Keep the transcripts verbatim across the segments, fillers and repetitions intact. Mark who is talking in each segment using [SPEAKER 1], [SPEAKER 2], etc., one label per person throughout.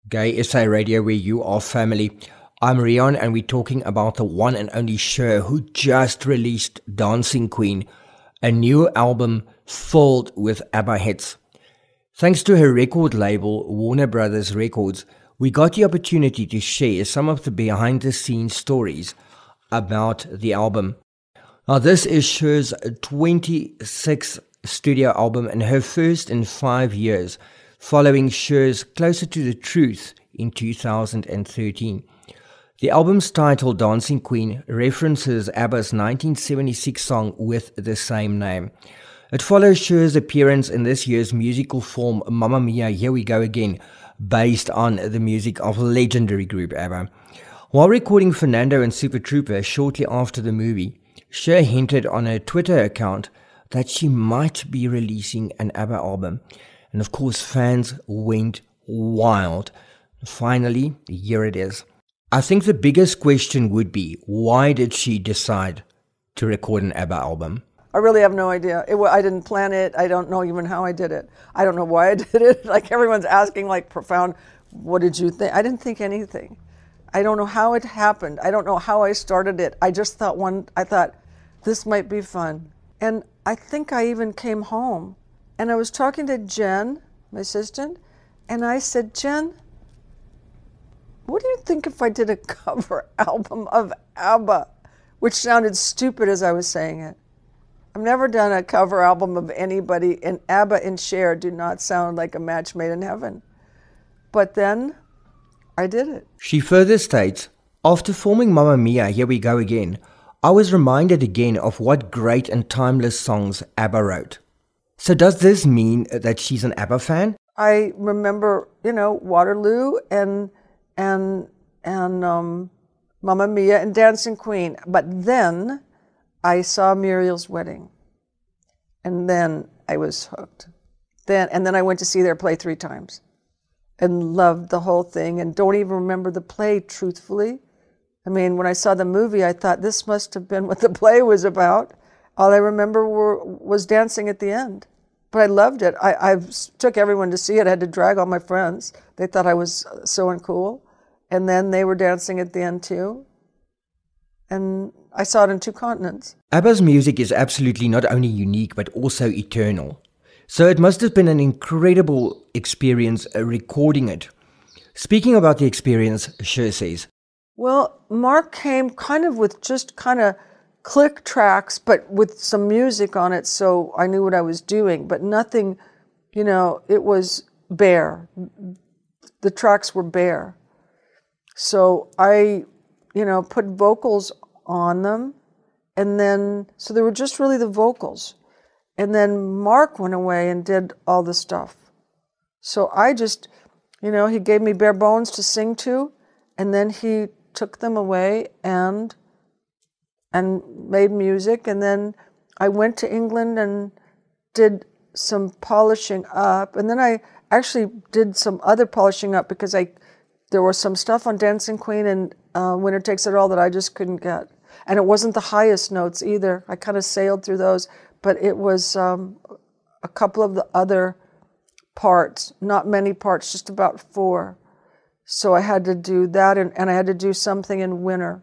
[SPEAKER 1] Gay S A Radio, where you are family. I'm Rian, and we're talking about the one and only Cher, who just released Dancing Queen, a new album filled with ABBA hits. Thanks to her record label, Warner Brothers Records, we got the opportunity to share some of the behind-the-scenes stories about the album. Now, this is Cher's twenty-sixth studio album and her first in five years, following Cher's Closer to the Truth in two thousand thirteen. The album's title, Dancing Queen, references ABBA's nineteen seventy-six song with the same name. It follows Cher's appearance in this year's musical film Mamma Mia, Here We Go Again, based on the music of legendary group ABBA. While recording Fernando and Super Trooper shortly after the movie, Cher hinted on her Twitter account that she might be releasing an ABBA album. And of course, fans went wild. Finally, here it is. I think the biggest question would be, why did she decide to record an ABBA album?
[SPEAKER 2] I really have no idea. It, I didn't plan it. I don't know even how I did it. I don't know why I did it. Like everyone's asking, like profound, what did you think? I didn't think anything. I don't know how it happened. I don't know how I started it. I just thought one, I thought this might be fun. And I think I even came home and I was talking to Jen, my assistant, and I said, Jen, what do you think if I did a cover album of ABBA? Which sounded stupid as I was saying it. I've never done a cover album of anybody, and ABBA and Cher do not sound like a match made in heaven. But then I did it.
[SPEAKER 1] She further states, after forming Mamma Mia, Here We Go Again, I was reminded again of what great and timeless songs ABBA wrote. So does this mean that she's an ABBA fan?
[SPEAKER 2] I remember, you know, Waterloo and and and um, Mamma Mia and Dancing Queen. But then I saw Muriel's Wedding, and then I was hooked. Then and then I went to see their play three times, and loved the whole thing. And don't even remember the play, truthfully. I mean, when I saw the movie, I thought this must have been what the play was about. All I remember were, was dancing at the end. But I loved it. I, I took everyone to see it. I had to drag all my friends. They thought I was so uncool. And then they were dancing at the end too. And I saw it in two continents.
[SPEAKER 1] ABBA's music is absolutely not only unique, but also eternal. So it must have been an incredible experience uh, recording it. Speaking about the experience, Cher says,
[SPEAKER 2] well, Mark came kind of with just kind of click tracks, but with some music on it, so I knew what I was doing, but nothing, you know, it was bare. The tracks were bare. So I, you know, put vocals on them, and then, so they were just really the vocals. And then Mark went away and did all the stuff. So I just, you know, he gave me bare bones to sing to, and then he took them away and and made music. And then I went to England and did some polishing up. And then I actually did some other polishing up because I there was some stuff on Dancing Queen and uh, Winner Takes It All that I just couldn't get. And it wasn't the highest notes either. I kind of sailed through those, but it was um, a couple of the other parts, not many parts, just about four. So I had to do that, and, and I had to do something in Winter.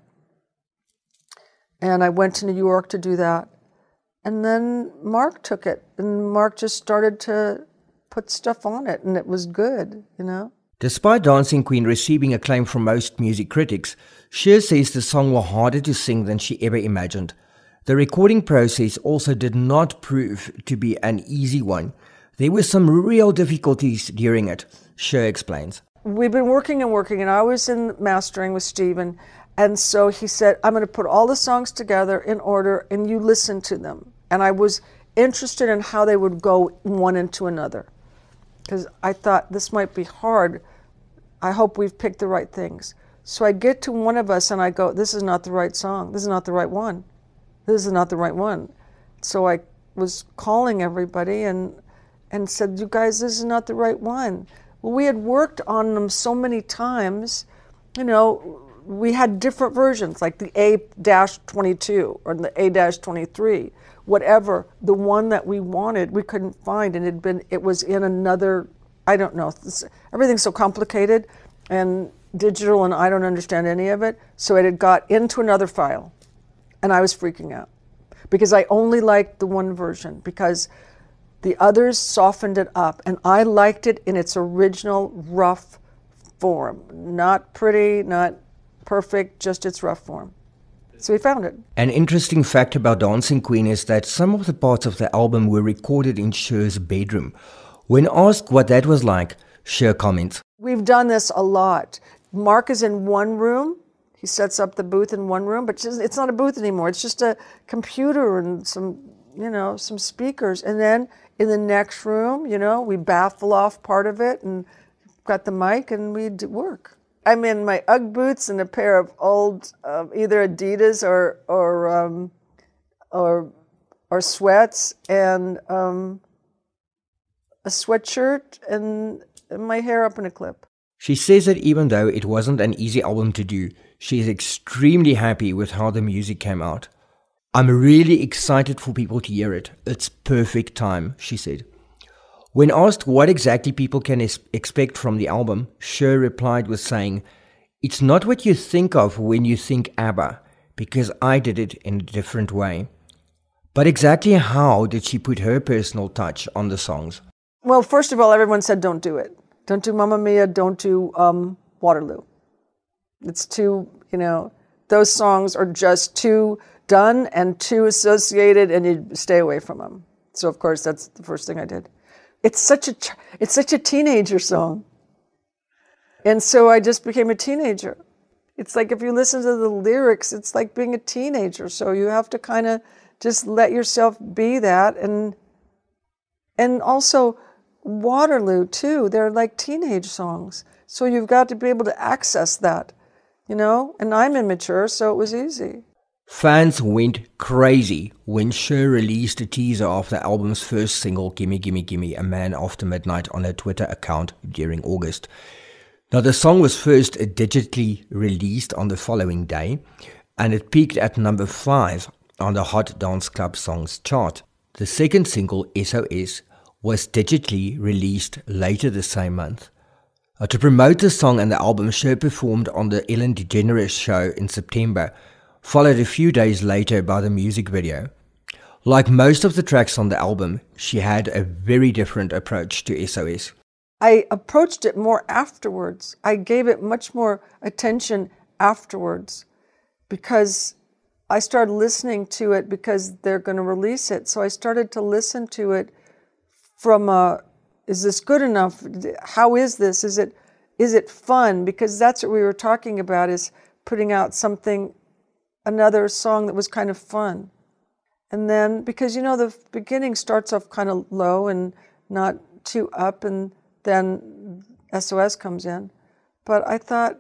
[SPEAKER 2] And I went to New York to do that. And then Mark took it, and Mark just started to put stuff on it, and it was good, you know?
[SPEAKER 1] Despite Dancing Queen receiving acclaim from most music critics, Cher says the song was harder to sing than she ever imagined. The recording process also did not prove to be an easy one. There were some real difficulties during it, Cher explains.
[SPEAKER 2] We've been working and working, and I was in mastering with Steven, and so he said, I'm going to put all the songs together in order, and you listen to them. And I was interested in how they would go one into another, because I thought this might be hard. I hope we've picked the right things. So I get to one of us, and I go, this is not the right song. This is not the right one. This is not the right one. So I was calling everybody and and said, you guys, this is not the right one. Well, we had worked on them so many times, you know, we had different versions, like the A twenty-two or the A twenty-three, whatever. The one that we wanted, we couldn't find, and it had been, it was in another, I don't know, this, everything's so complicated. and digital, and I don't understand any of it. So it had got into another file, and I was freaking out because I only liked the one version because the others softened it up, and I liked it in its original rough form. Not pretty, not perfect, just its rough form. So we found it.
[SPEAKER 1] An interesting fact about Dancing Queen is that some of the parts of the album were recorded in Cher's bedroom. When asked what that was like, Cher comments,
[SPEAKER 2] "We've done this a lot. Mark is in one room. He sets up the booth in one room, but it's not a booth anymore. It's just a computer and some, you know, some speakers. And then in the next room, you know, we baffle off part of it and got the mic and we work. I'm in my Ugg boots and a pair of old, uh, either Adidas or or um, or or sweats and um, a sweatshirt and my hair up in a clip."
[SPEAKER 1] She says that even though it wasn't an easy album to do, she is extremely happy with how the music came out. "I'm really excited for people to hear it. It's perfect time," she said. When asked what exactly people can es- expect from the album, Cher replied with saying, "It's not what you think of when you think ABBA, because I did it in a different way." But exactly how did she put her personal touch on the songs?
[SPEAKER 2] Well, first of all, everyone said don't do it. Don't do Mamma Mia, don't do um, Waterloo. It's too, you know, those songs are just too done and too associated, and you stay away from them. So, of course, that's the first thing I did. It's such a, it's such a teenager song. And so I just became a teenager. It's like if you listen to the lyrics, it's like being a teenager. So you have to kind of just let yourself be that. And and also Waterloo, too. They're like teenage songs. So you've got to be able to access that, you know? And I'm immature, so it was easy.
[SPEAKER 1] Fans went crazy when Cher released a teaser of the album's first single, Gimme Gimme Gimme, A Man After Midnight, on her Twitter account during August. Now, the song was first digitally released on the following day, and it peaked at number five on the Hot Dance Club Songs chart. The second single, S O S, was digitally released later the same month. Uh, to promote the song and the album, Cher performed on the Ellen DeGeneres show in September, followed a few days later by the music video. Like most of the tracks on the album, she had a very different approach to S O S.
[SPEAKER 2] I approached it more afterwards. I gave it much more attention afterwards because I started listening to it because they're going to release it. So I started to listen to it from a, is this good enough? How is this? Is it, is it fun? Because that's what we were talking about, is putting out something, another song that was kind of fun. And then, because, you know, the beginning starts off kind of low and not too up, and then S O S comes in. But I thought,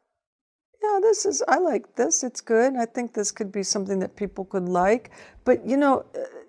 [SPEAKER 2] yeah, this is, I like this, it's good. I think this could be something that people could like. But, you know,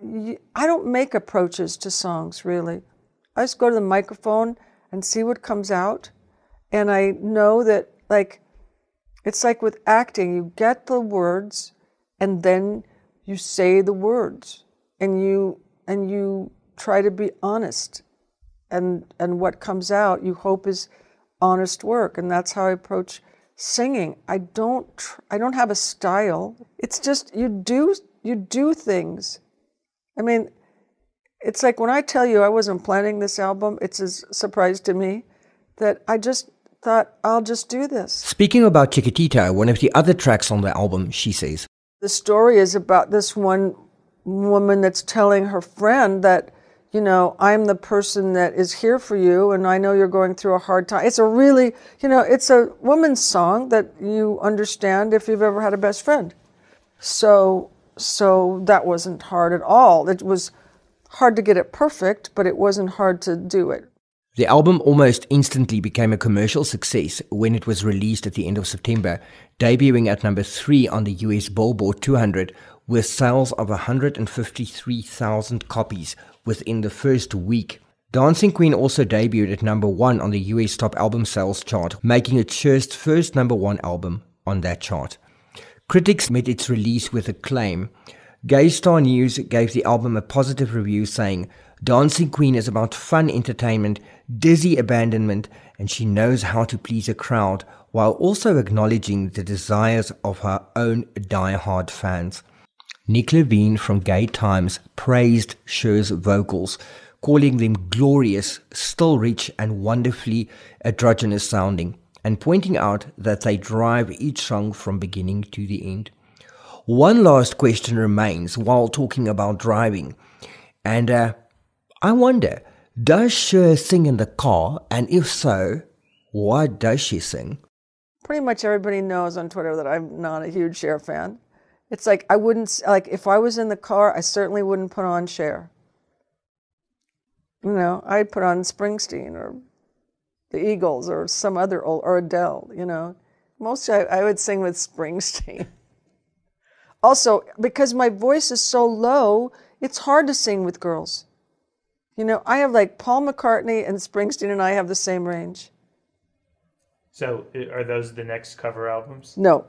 [SPEAKER 2] I don't make approaches to songs, really. I just go to the microphone and see what comes out. And I know that, like, it's like with acting, you get the words and then you say the words and you and you try to be honest. And and what comes out, you hope, is honest work. And that's how I approach singing. I don't tr- I don't have a style. It's just you do you do things. I mean, it's like when I tell you I wasn't planning this album, it's a surprise to me that I just thought, I'll just do this.
[SPEAKER 1] Speaking about Chiquitita, one of the other tracks on the album, she says,
[SPEAKER 2] the story is about this one woman that's telling her friend that, you know, I'm the person that is here for you, and I know you're going through a hard time. It's a really, you know, it's a woman's song that you understand if you've ever had a best friend. So, so that wasn't hard at all. It was hard to get it perfect, but it wasn't hard to do it.
[SPEAKER 1] The album almost instantly became a commercial success when it was released at the end of September, debuting at number three on the U S Billboard two hundred with sales of one hundred fifty-three thousand copies within the first week. Dancing Queen also debuted at number one on the U S Top Album Sales chart, making it Cher's first number one album on that chart. Critics met its release with acclaim. Gay Star News gave the album a positive review saying, Dancing Queen is about fun entertainment, dizzy abandonment, and she knows how to please a crowd while also acknowledging the desires of her own die-hard fans. Nick Levine from Gay Times praised Cher's vocals, calling them glorious, still rich and wonderfully androgynous sounding, and pointing out that they drive each song from beginning to the end. One last question remains while talking about driving, and uh, I wonder, does Cher sing in the car, and if so, what does she sing?
[SPEAKER 2] Pretty much everybody knows on Twitter that I'm not a huge Cher fan. It's like I wouldn't, like if I was in the car, I certainly wouldn't put on Cher. You know, I'd put on Springsteen or the Eagles or some other old, or Adele, you know. Mostly I, I would sing with Springsteen. Also, because my voice is so low, it's hard to sing with girls. You know, I have like Paul McCartney and Springsteen and I have the same range.
[SPEAKER 3] So are those the next cover albums?
[SPEAKER 2] No.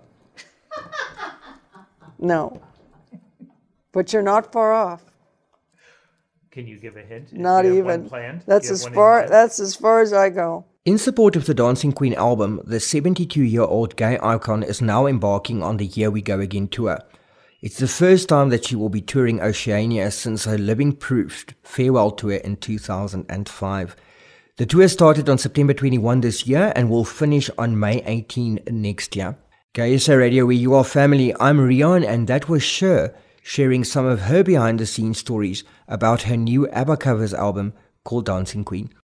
[SPEAKER 2] No. But you're not far off.
[SPEAKER 3] Can you give a hint?
[SPEAKER 2] Not
[SPEAKER 3] you have
[SPEAKER 2] even.
[SPEAKER 3] One planned?
[SPEAKER 2] That's as far that's as far as I go.
[SPEAKER 1] In support of the Dancing Queen album, the seventy-two-year-old gay icon is now embarking on the Here We Go Again tour. It's the first time that she will be touring Oceania since her Living Proof farewell tour in two thousand five. The tour started on September twenty-first this year and will finish on May eighteenth next year. Gay S A Radio, where you are family, I'm Rian, and that was Cher sharing some of her behind-the-scenes stories about her new ABBA covers album called Dancing Queen.